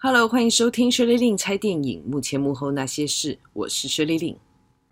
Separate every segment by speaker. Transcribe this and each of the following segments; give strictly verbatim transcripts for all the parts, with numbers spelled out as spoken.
Speaker 1: Hello， 欢迎收听薛丽令拆电影，幕前幕后那些事，我是薛丽令。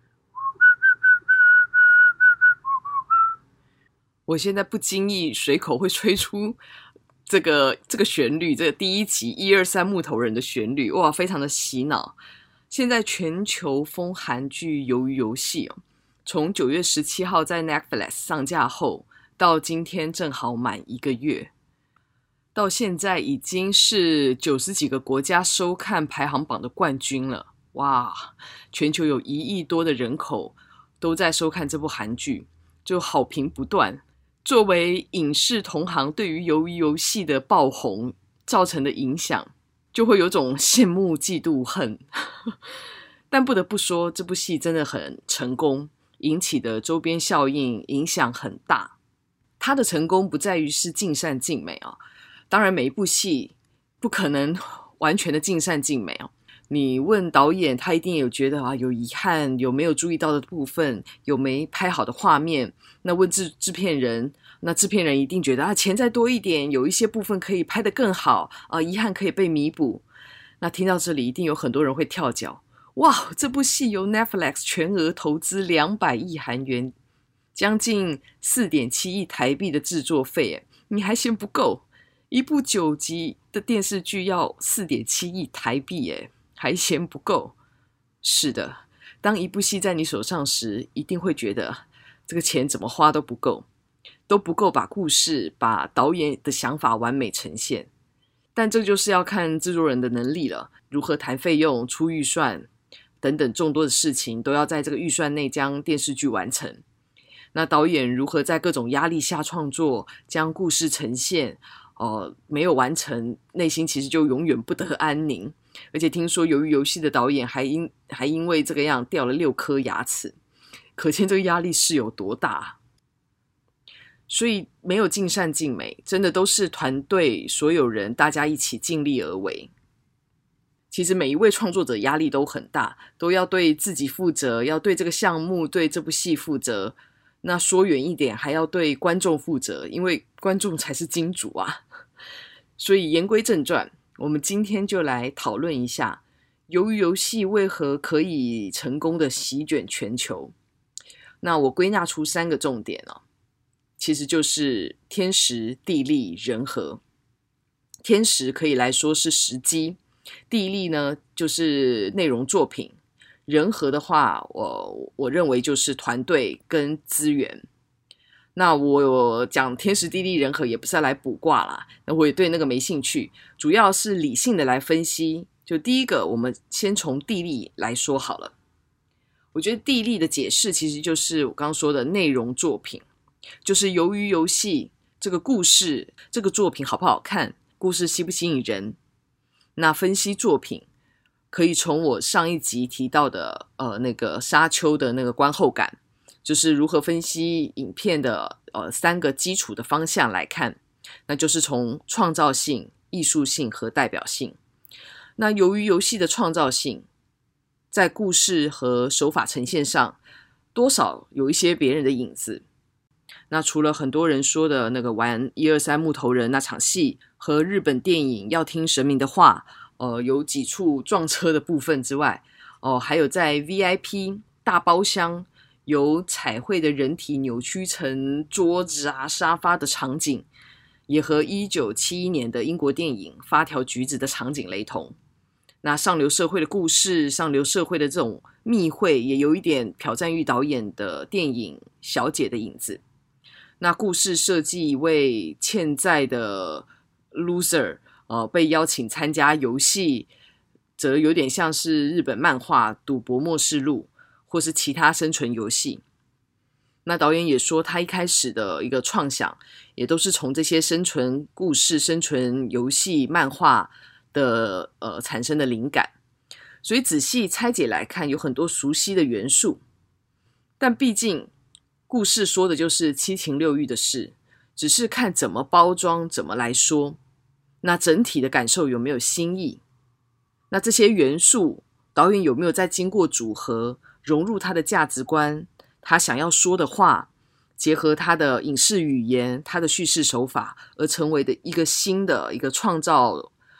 Speaker 1: 我现在不经意随口会吹出这个这个旋律，这个第一集一二三木头人的旋律，哇，非常的洗脑。现在全球风韩剧《鱿鱼游戏》哦，从九月十七号在 Netflix 上架后，到今天正好满一个月。到现在已经是九十几个国家收看排行榜的冠军了，哇！全球有一亿多的人口都在收看这部韩剧，就好评不断。作为影视同行对于鱿鱼游戏的爆红造成的影响，就会有种羡慕嫉妒恨。但不得不说，这部戏真的很成功，引起的周边效应影响很大。它的成功不在于是尽善尽美啊。当然每一部戏不可能完全的尽善尽美哦。你问导演，他一定有觉得啊有遗憾，有没有注意到的部分，有没拍好的画面。那问制制片人，那制片人一定觉得啊钱再多一点，有一些部分可以拍得更好啊，遗憾可以被弥补。那听到这里一定有很多人会跳脚，哇，这部戏由 Netflix 全额投资两百亿韩元，将近 四点七亿台币的制作费，你还嫌不够？一部九集的电视剧要 四点七亿台币耶，还嫌不够？是的，当一部戏在你手上时，一定会觉得这个钱怎么花都不够，都不够把故事、把导演的想法完美呈现。但这就是要看制作人的能力了，如何谈费用、出预算等等众多的事情，都要在这个预算内将电视剧完成。那导演如何在各种压力下创作，将故事呈现呃，没有完成，内心其实就永远不得安宁。而且听说鱿鱼游戏的导演还因还因为这个样掉了六颗牙齿，可见这个压力是有多大。所以没有尽善尽美，真的都是团队所有人大家一起尽力而为。其实每一位创作者压力都很大，都要对自己负责，要对这个项目、对这部戏负责。那说远一点，还要对观众负责，因为观众才是金主啊。所以言归正传，我们今天就来讨论一下鱿鱼游戏为何可以成功的席卷全球。那我归纳出三个重点哦，其实就是天时、地利、人和。天时可以来说是时机，地利呢就是内容作品，人和的话，我我认为就是团队跟资源。那我讲天时地利人和也不是要来卜卦啦，那我也对那个没兴趣，主要是理性的来分析。就第一个，我们先从地利来说好了。我觉得地利的解释其实就是我刚刚说的内容作品，就是鱿鱼游戏这个故事，这个作品好不好看，故事吸不吸引人。那分析作品可以从我上一集提到的呃那个沙丘的那个观后感，就是如何分析影片的呃三个基础的方向来看，那就是从创造性、艺术性和代表性。那由于游戏的创造性，在故事和手法呈现上，多少有一些别人的影子。那除了很多人说的那个玩一二三木头人那场戏，和日本电影要听神明的话，呃，有几处撞车的部分之外，哦、呃，还有在 V I P 大包厢由彩绘的人体扭曲成桌子啊、沙发的场景，也和一九七一年的英国电影《发条橘子》的场景雷同。那上流社会的故事，上流社会的这种密会，也有一点朴赞郁导演的电影《小姐》的影子。那故事设计一位欠债的 loser， 呃，被邀请参加游戏，则有点像是日本漫画《赌博默示录》或是其他生存游戏。那导演也说，他一开始的一个创想，也都是从这些生存故事、生存游戏、漫画的呃产生的灵感。所以仔细拆解来看，有很多熟悉的元素，但毕竟故事说的就是七情六欲的事，只是看怎么包装，怎么来说。那整体的感受有没有新意？那这些元素，导演有没有在经过组合，融入他的价值观，他想要说的话，结合他的影视语言，他的叙事手法，而成为的一个新的一个创造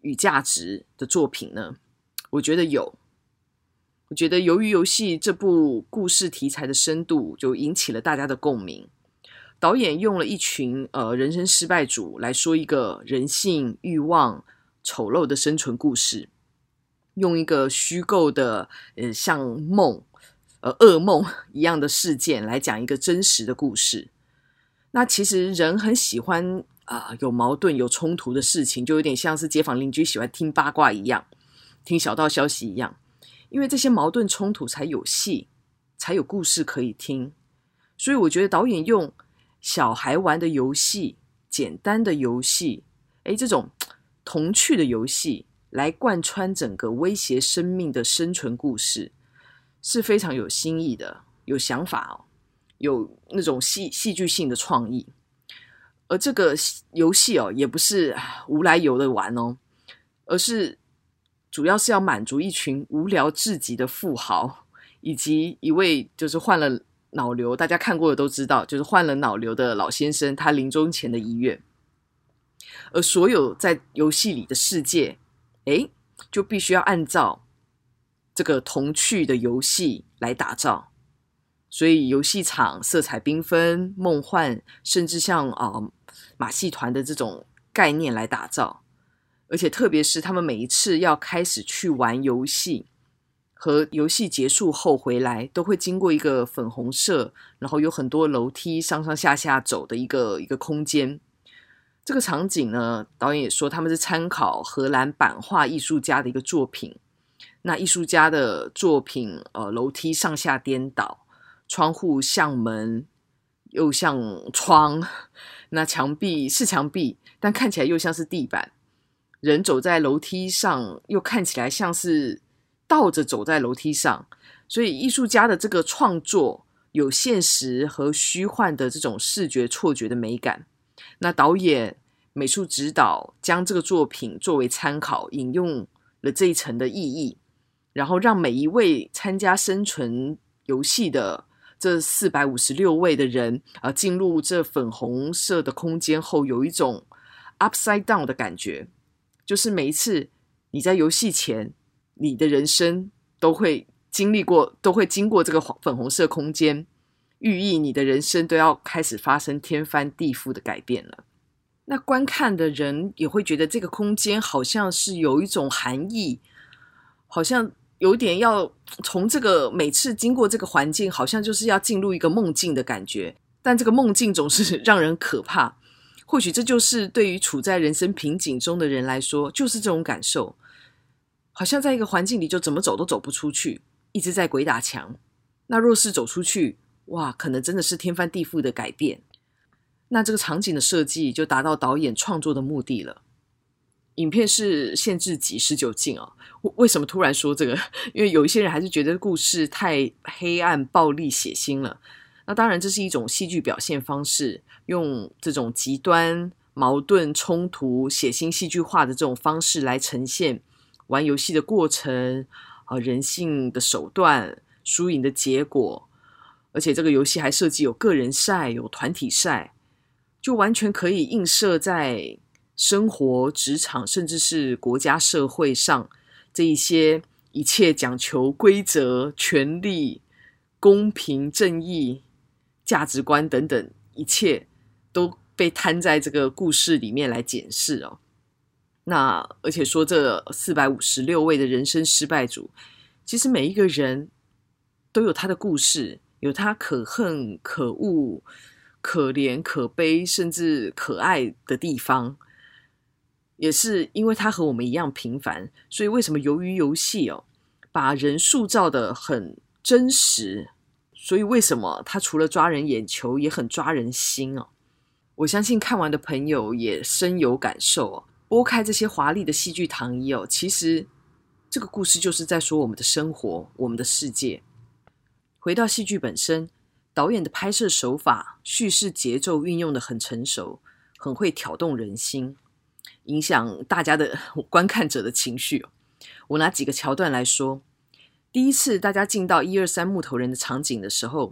Speaker 1: 与价值的作品呢？我觉得有。我觉得《鱿鱼游戏》这部故事题材的深度就引起了大家的共鸣。导演用了一群呃人生失败组来说一个人性、欲望、丑陋的生存故事，用一个虚构的呃像梦、呃噩梦一样的事件来讲一个真实的故事。那其实人很喜欢啊、呃、有矛盾、有冲突的事情，就有点像是街坊邻居喜欢听八卦一样，听小道消息一样。因为这些矛盾冲突才有戏，才有故事可以听。所以我觉得导演用小孩玩的游戏，简单的游戏，诶，这种童趣的游戏来贯穿整个威胁生命的生存故事，是非常有新意的，有想法哦，有那种戏戏剧性的创意。而这个游戏哦，也不是无来由的玩哦，而是主要是要满足一群无聊至极的富豪，以及一位就是患了脑瘤，大家看过的都知道，就是患了脑瘤的老先生，他临终前的遗愿。而所有在游戏里的世界，诶，就必须要按照这个童趣的游戏来打造。所以游戏场色彩缤纷、梦幻，甚至像、呃、马戏团的这种概念来打造。而且特别是他们每一次要开始去玩游戏，和游戏结束后回来，都会经过一个粉红色，然后有很多楼梯上上下下走的一个一个空间。这个场景呢，导演也说他们是参考荷兰版画艺术家的一个作品。那艺术家的作品，呃，楼梯上下颠倒，窗户像门又像窗，那墙壁是墙壁，但看起来又像是地板。人走在楼梯上，又看起来像是倒着走在楼梯上。所以艺术家的这个创作有现实和虚幻的这种视觉错觉的美感。那导演、美术指导将这个作品作为参考，引用了这一层的意义，然后让每一位参加生存游戏的这四百五十六位的人、呃、进入这粉红色的空间后，有一种 upside down 的感觉，就是每一次你在游戏前，你的人生都会经历过，都会经过这个粉红色空间，寓意你的人生都要开始发生天翻地覆的改变了。那观看的人也会觉得这个空间好像是有一种含义，好像有点要从这个每次经过这个环境，好像就是要进入一个梦境的感觉，但这个梦境总是让人可怕。或许这就是对于处在人生瓶颈中的人来说，就是这种感受，好像在一个环境里就怎么走都走不出去，一直在鬼打墙。那若是走出去，哇，可能真的是天翻地覆的改变。那这个场景的设计就达到导演创作的目的了。影片是限制级十九禁哦。为什么突然说这个？因为有一些人还是觉得故事太黑暗、暴力、血腥了。那当然这是一种戏剧表现方式，用这种极端、矛盾、冲突、血腥戏剧化的这种方式来呈现玩游戏的过程、呃、人性的手段、输赢的结果。而且这个游戏还设计有个人赛、有团体赛，就完全可以映射在生活、职场，甚至是国家社会上这一些一切讲求规则、权力、公平、正义、价值观等等，一切都被摊在这个故事里面来检视哦。那而且说这四百五十六位的人生失败组，其实每一个人都有他的故事，有他可恨、可恶、可怜、可悲，甚至可爱的地方。也是因为他和我们一样平凡，所以为什么鱿鱼游戏哦，把人塑造的很真实，所以为什么他除了抓人眼球，也很抓人心哦。我相信看完的朋友也深有感受哦。拨开这些华丽的戏剧糖衣哦，其实这个故事就是在说我们的生活，我们的世界。回到戏剧本身，导演的拍摄手法、叙事节奏运用的很成熟，很会挑动人心，影响大家的观看者的情绪。我拿几个桥段来说。第一次大家进到一二三木头人的场景的时候，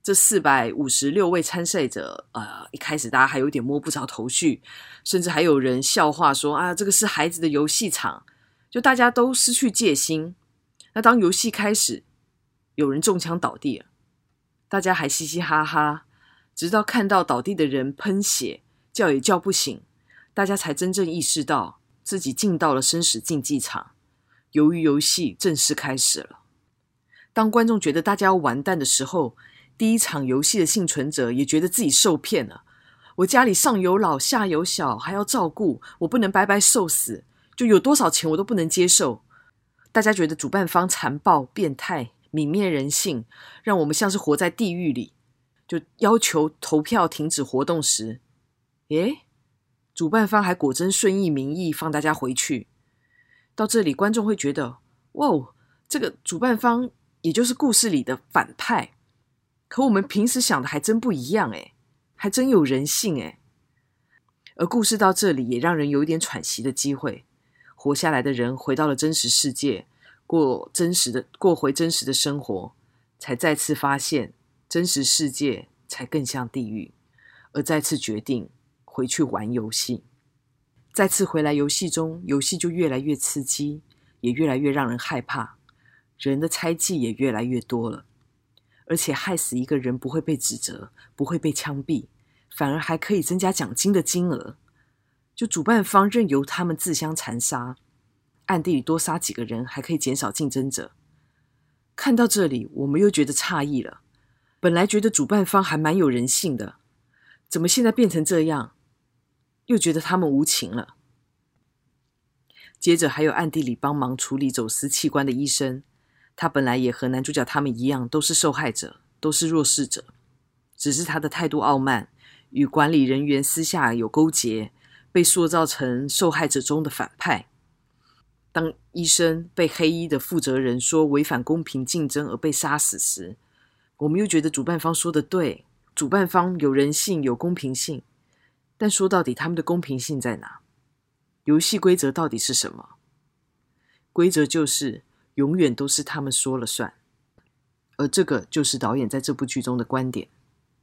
Speaker 1: 这四百五十六位参赛者，呃，一开始大家还有点摸不着头绪，甚至还有人笑话说啊，这个是孩子的游戏场，就大家都失去戒心。那当游戏开始，有人中枪倒地了，大家还嘻嘻哈哈，直到看到倒地的人喷血，叫也叫不醒，大家才真正意识到自己进到了生死竞技场，鱿鱼游戏正式开始了。当观众觉得大家要完蛋的时候，第一场游戏的幸存者也觉得自己受骗了。我家里上有老下有小，还要照顾，我不能白白受死，就有多少钱我都不能接受。大家觉得主办方残暴、变态、泯灭人性，让我们像是活在地狱里。就要求投票停止活动时，诶，主办方还果真顺应民意放大家回去。到这里观众会觉得，哇，这个主办方也就是故事里的反派，可我们平时想的还真不一样诶，还真有人性诶。而故事到这里也让人有一点喘息的机会，活下来的人回到了真实世界，过真实的过回真实的生活，才再次发现真实世界才更像地狱，而再次决定回去玩游戏。再次回来游戏中，游戏就越来越刺激，也越来越让人害怕，人的猜忌也越来越多了。而且害死一个人不会被指责，不会被枪毙，反而还可以增加奖金的金额。就主办方任由他们自相残杀，暗地里多杀几个人还可以减少竞争者。看到这里，我们又觉得诧异了。本来觉得主办方还蛮有人性的，怎么现在变成这样？又觉得他们无情了。接着还有暗地里帮忙处理走私器官的医生，他本来也和男主角他们一样，都是受害者，都是弱势者，只是他的态度傲慢，与管理人员私下有勾结，被塑造成受害者中的反派。当医生被黑衣的负责人说违反公平竞争而被杀死时，我们又觉得主办方说的对，主办方有人性有公平性，但说到底他们的公平性在哪？游戏规则到底是什么？规则就是永远都是他们说了算，而这个就是导演在这部剧中的观点。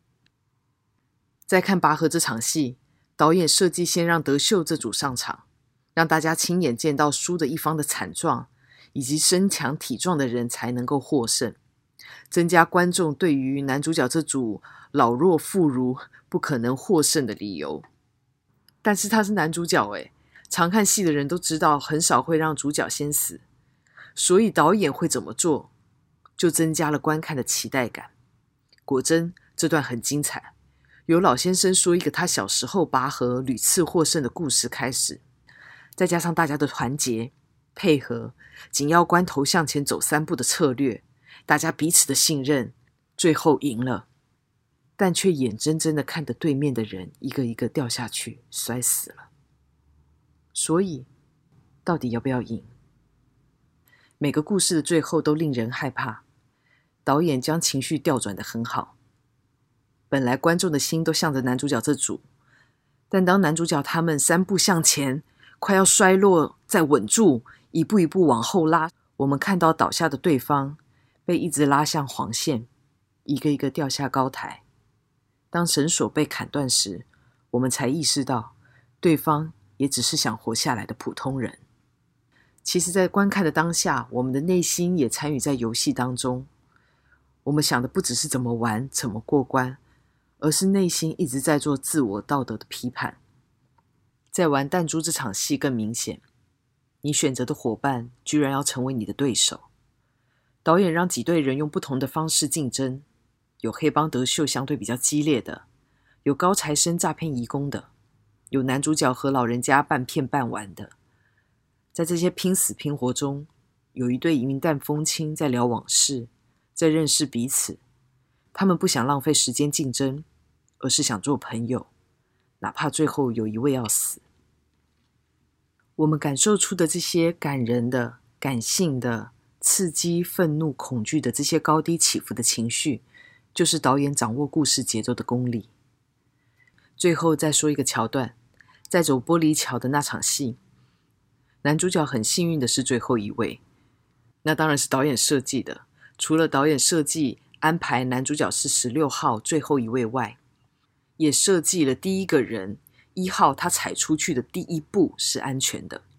Speaker 1: 再看拔河这场戏，导演设计先让德秀这组上场，让大家亲眼见到输的一方的惨状，以及身强体壮的人才能够获胜，增加观众对于男主角这组老弱妇孺不可能获胜的理由。但是他是男主角诶，常看戏的人都知道很少会让主角先死，所以导演会怎么做，就增加了观看的期待感。果真这段很精彩，由老先生说一个他小时候拔河屡次获胜的故事开始，再加上大家的团结配合，紧要关头向前走三步的策略，大家彼此的信任，最后赢了，但却眼睁睁的看着对面的人一个一个掉下去摔死了。所以到底要不要赢？每个故事的最后都令人害怕，导演将情绪调转得很好。本来观众的心都向着男主角这组，但当男主角他们三步向前，快要摔落再稳住，一步一步往后拉，我们看到倒下的对方被一直拉向黄线，一个一个掉下高台。当绳索被砍断时，我们才意识到对方也只是想活下来的普通人。其实在观看的当下，我们的内心也参与在游戏当中，我们想的不只是怎么玩怎么过关，而是内心一直在做自我道德的批判。在玩弹珠这场戏更明显，你选择的伙伴居然要成为你的对手。导演让几队人用不同的方式竞争，有黑帮德秀相对比较激烈的，有高材生诈骗移工的，有男主角和老人家半骗半玩的。在这些拼死拼活中，有一对云淡风轻在聊往事，在认识彼此。他们不想浪费时间竞争，而是想做朋友，哪怕最后有一位要死。我们感受出的这些感人的、感性的、刺激、愤怒、恐惧的这些高低起伏的情绪，就是导演掌握故事节奏的功力。最后再说一个桥段，在走玻璃桥的那场戏，男主角很幸运的是最后一位，那当然是导演设计的。除了导演设计安排男主角是十六号最后一位外，也设计了第一个人一号他踩出去的第一步是安全的。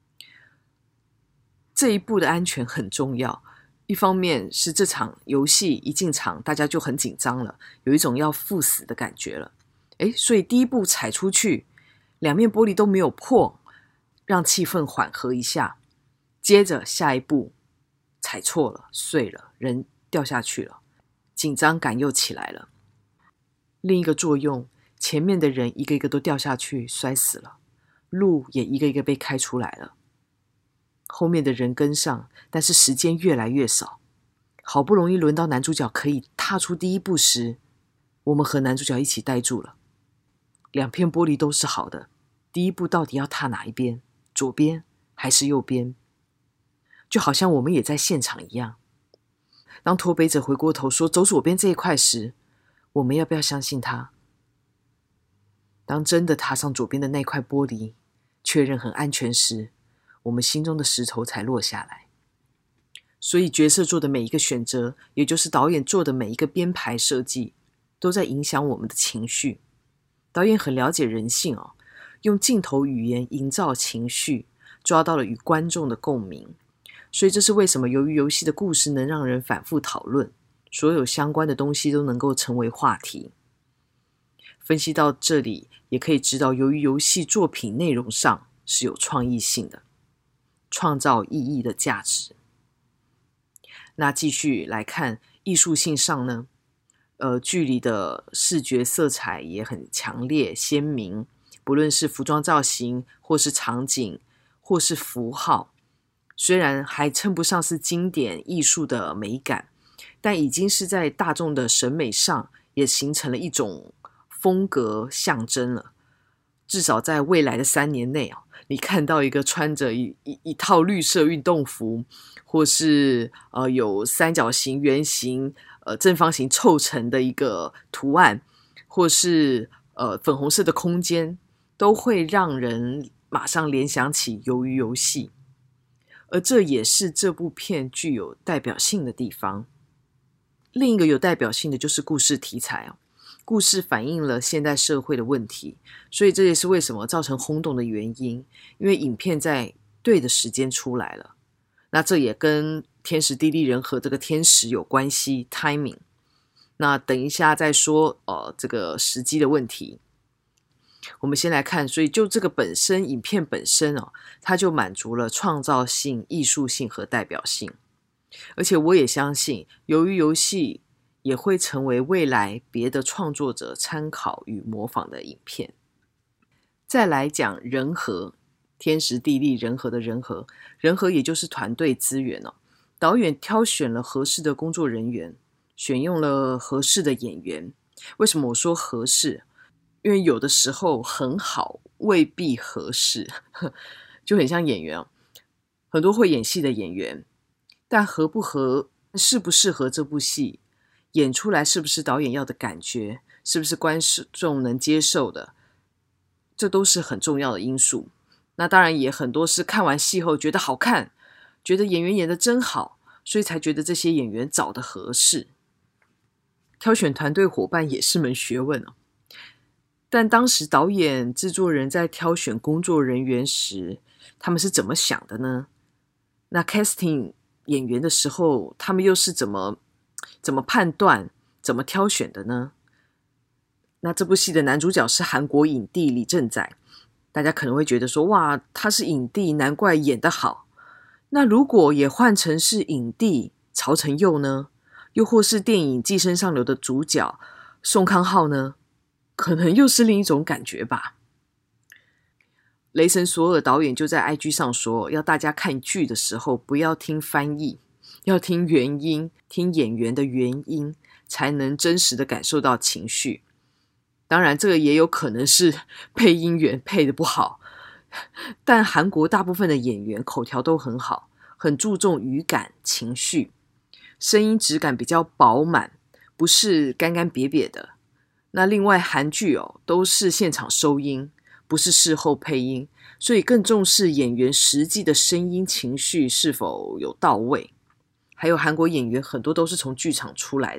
Speaker 1: 这一步的安全很重要，一方面是这场游戏一进场大家就很紧张了，有一种要赴死的感觉了。诶，所以第一步踩出去，两面玻璃都没有破，让气氛缓和一下。接着下一步踩错了，碎了，人掉下去了，紧张感又起来了。另一个作用，前面的人一个一个都掉下去摔死了，路也一个一个被开出来了。后面的人跟上，但是时间越来越少。好不容易轮到男主角可以踏出第一步时，我们和男主角一起呆住了。两片玻璃都是好的，第一步到底要踏哪一边？左边还是右边？就好像我们也在现场一样。当驼背者回过头说走左边这一块时，我们要不要相信他？当真的踏上左边的那块玻璃，确认很安全时，我们心中的石头才落下来。所以角色做的每一个选择，也就是导演做的每一个编排设计，都在影响我们的情绪。导演很了解人性哦，用镜头语言营造情绪，抓到了与观众的共鸣。所以这是为什么鱿鱼游戏的故事能让人反复讨论，所有相关的东西都能够成为话题。分析到这里，也可以知道鱿鱼游戏作品内容上是有创意性的，创造意义的价值。那继续来看艺术性上呢，呃，剧里的视觉色彩也很强烈鲜明，不论是服装造型，或是场景，或是符号，虽然还称不上是经典艺术的美感，但已经是在大众的审美上也形成了一种风格象征了。至少在未来的三年内、哦、你看到一个穿着 一, 一, 一套绿色运动服，或是呃有三角形、圆形、呃正方形凑成的一个图案，或是呃粉红色的空间，都会让人马上联想起鱿鱼游戏。而这也是这部片具有代表性的地方。另一个有代表性的就是故事题材、哦、故事反映了现代社会的问题，所以这也是为什么造成轰动的原因，因为影片在对的时间出来了。那这也跟天时地利人和这个天时有关系 timing。 那等一下再说呃这个时机的问题。我们先来看，所以就这个本身影片本身哦，它就满足了创造性、艺术性和代表性。而且我也相信鱿鱼游戏也会成为未来别的创作者参考与模仿的影片。再来讲人和，天时地利人和的人和，人和也就是团队资源哦。导演挑选了合适的工作人员，选用了合适的演员。为什么我说合适？因为有的时候很好未必合适，就很像演员、哦、很多会演戏的演员，但合不合，适不适合这部戏，演出来是不是导演要的感觉，是不是观众能接受的，这都是很重要的因素。那当然也很多是看完戏后觉得好看，觉得演员演得真好，所以才觉得这些演员找得合适。挑选团队伙伴也是门学问哦。但当时导演、制作人在挑选工作人员时，他们是怎么想的呢？那 casting 演员的时候，他们又是怎么怎么判断、怎么挑选的呢？那这部戏的男主角是韩国影帝李正宰，大家可能会觉得说，哇，他是影帝，难怪演得好。那如果也换成是影帝曹承佑呢？又或是电影《寄生上流》的主角宋康昊呢？可能又是另一种感觉吧。雷神索尔导演就在 I G 上说，要大家看剧的时候不要听翻译，要听原音，听演员的原音，才能真实的感受到情绪。当然这个也有可能是配音员配得不好，但韩国大部分的演员口条都很好，很注重语感情绪，声音质感比较饱满，不是干干瘪瘪的。那另外韩剧哦，都是现场收音，不是事后配音，所以更重视演员实际的声音情绪是否有到位。还有韩国演员很多都是从剧场出来的，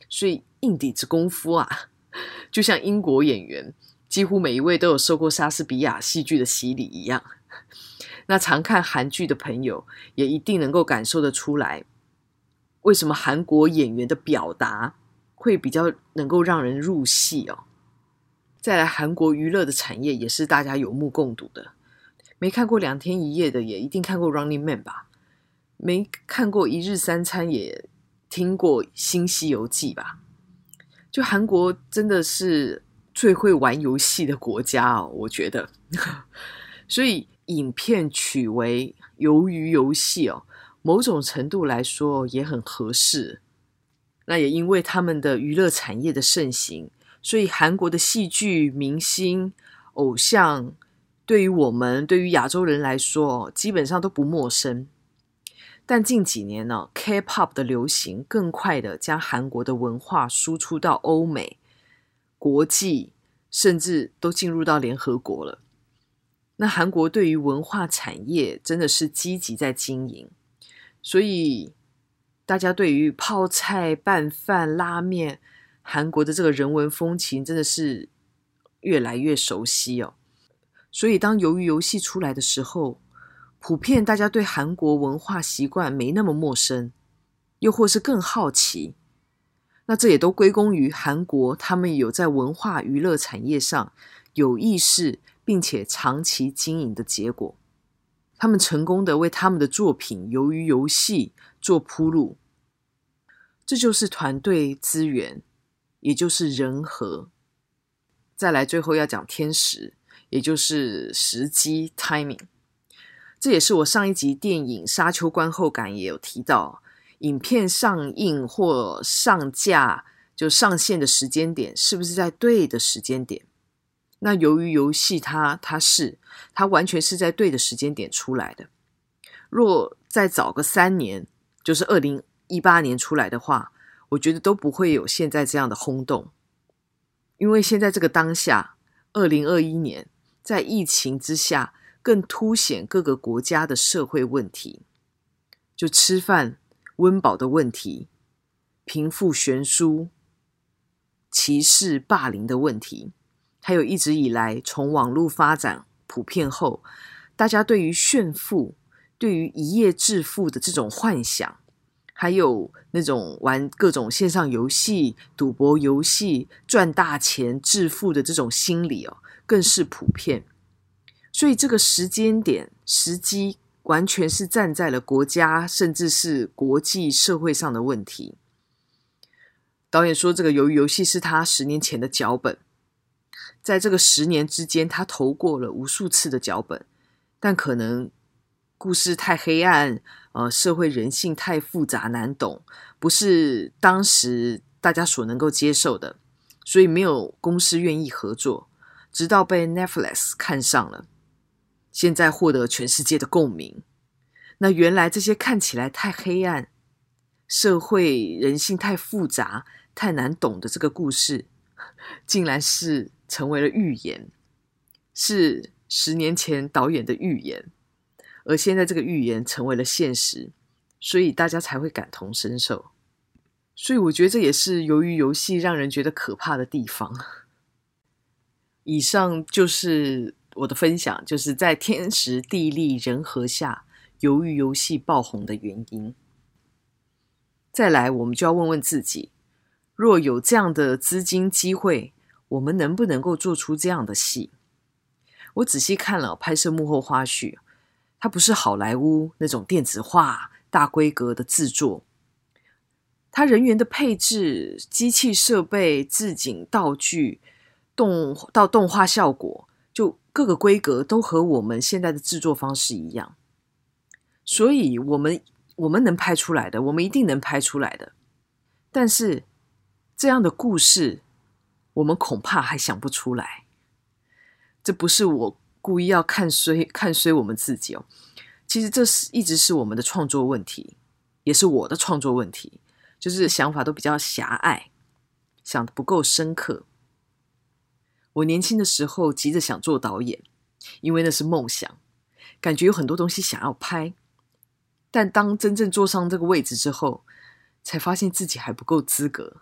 Speaker 1: 所以硬底子功夫啊，就像英国演员几乎每一位都有受过莎士比亚戏剧的洗礼一样。那常看韩剧的朋友也一定能够感受得出来，为什么韩国演员的表达会比较能够让人入戏哦。再来，韩国娱乐的产业也是大家有目共睹的，没看过两天一夜的也一定看过 Running Man 吧，没看过一日三餐也听过新西游记吧。就韩国真的是最会玩游戏的国家哦，我觉得所以影片取为鱿鱼游戏哦，某种程度来说也很合适。那也因为他们的娱乐产业的盛行，所以韩国的戏剧、明星、偶像对于我们对于亚洲人来说基本上都不陌生。但近几年呢 K-pop 的流行更快的将韩国的文化输出到欧美、国际，甚至都进入到联合国了。那韩国对于文化产业真的是积极在经营，所以大家对于泡菜、拌饭、拉面，韩国的这个人文风情真的是越来越熟悉哦。所以当鱿鱼游戏出来的时候，普遍大家对韩国文化习惯没那么陌生，又或是更好奇。那这也都归功于韩国他们有在文化娱乐产业上有意识并且长期经营的结果。他们成功的为他们的作品鱿鱼游戏做铺路，这就是团队资源，也就是人和。再来最后要讲天时，也就是时机 timing。 这也是我上一集电影沙丘观后感也有提到，影片上映或上架就上线的时间点是不是在对的时间点。那由于游戏它它是它完全是在对的时间点出来的。若再早个三年，就是二零一八年出来的话，我觉得都不会有现在这样的轰动。因为现在这个当下二零二一年，在疫情之下更凸显各个国家的社会问题，就吃饭温饱的问题，贫富悬殊、歧视霸凌的问题，还有一直以来从网络发展普遍后，大家对于炫富、对于一夜致富的这种幻想，还有那种玩各种线上游戏、赌博游戏赚大钱致富的这种心理哦，更是普遍。所以这个时间点时机完全是站在了国家甚至是国际社会上的问题。导演说这个鱿鱼游戏是他十年前的脚本，在这个十年之间他投过了无数次的脚本，但可能故事太黑暗，呃，社会人性太复杂难懂，不是当时大家所能够接受的，所以没有公司愿意合作，直到被 Netflix 看上了，现在获得全世界的共鸣。那原来这些看起来太黑暗，社会人性太复杂太难懂的这个故事，竟然是成为了预言，是十年前导演的预言，而现在这个预言成为了现实，所以大家才会感同身受。所以我觉得这也是鱿鱼游戏让人觉得可怕的地方。以上就是我的分享，就是在天时地利人和下鱿鱼游戏爆红的原因。再来我们就要问问自己，若有这样的资金机会，我们能不能够做出这样的戏？我仔细看了拍摄幕后花絮，它不是好莱坞那种电子化大规格的制作，它人员的配置、机器设备、置景道具动到动画效果，就各个规格都和我们现在的制作方式一样，所以我们我们能拍出来的，我们一定能拍出来的。但是这样的故事，我们恐怕还想不出来。这不是我故意要看衰看衰我们自己哦，其实这是一直是我们的创作问题，也是我的创作问题，就是想法都比较狭隘，想得不够深刻。我年轻的时候急着想做导演，因为那是梦想，感觉有很多东西想要拍，但当真正坐上这个位置之后，才发现自己还不够资格，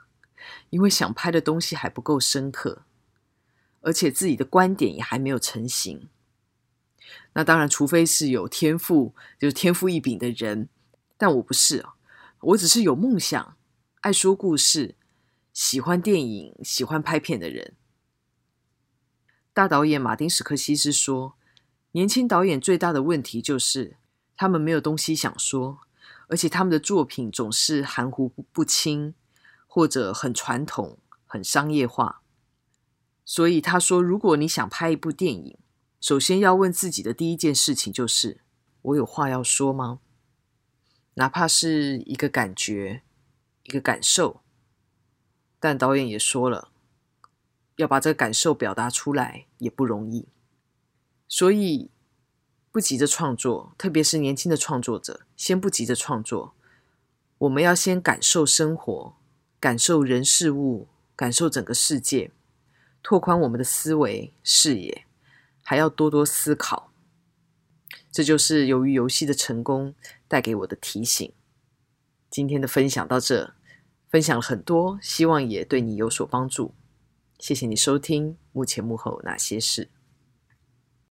Speaker 1: 因为想拍的东西还不够深刻，而且自己的观点也还没有成型。那当然，除非是有天赋，就是天赋异禀的人，但我不是，我只是有梦想，爱说故事，喜欢电影，喜欢拍片的人。大导演马丁·史克西斯说，年轻导演最大的问题就是他们没有东西想说，而且他们的作品总是含糊不清，或者很传统、很商业化。所以他说，如果你想拍一部电影，首先要问自己的第一件事情就是，我有话要说吗？哪怕是一个感觉，一个感受。但导演也说了，要把这个感受表达出来也不容易。所以不急着创作，特别是年轻的创作者，先不急着创作。我们要先感受生活，感受人事物，感受整个世界，拓宽我们的思维视野，还要多多思考。这就是鱿鱼游戏的成功带给我的提醒。今天的分享到这，分享了很多，希望也对你有所帮助。谢谢你收听幕前幕后那些事。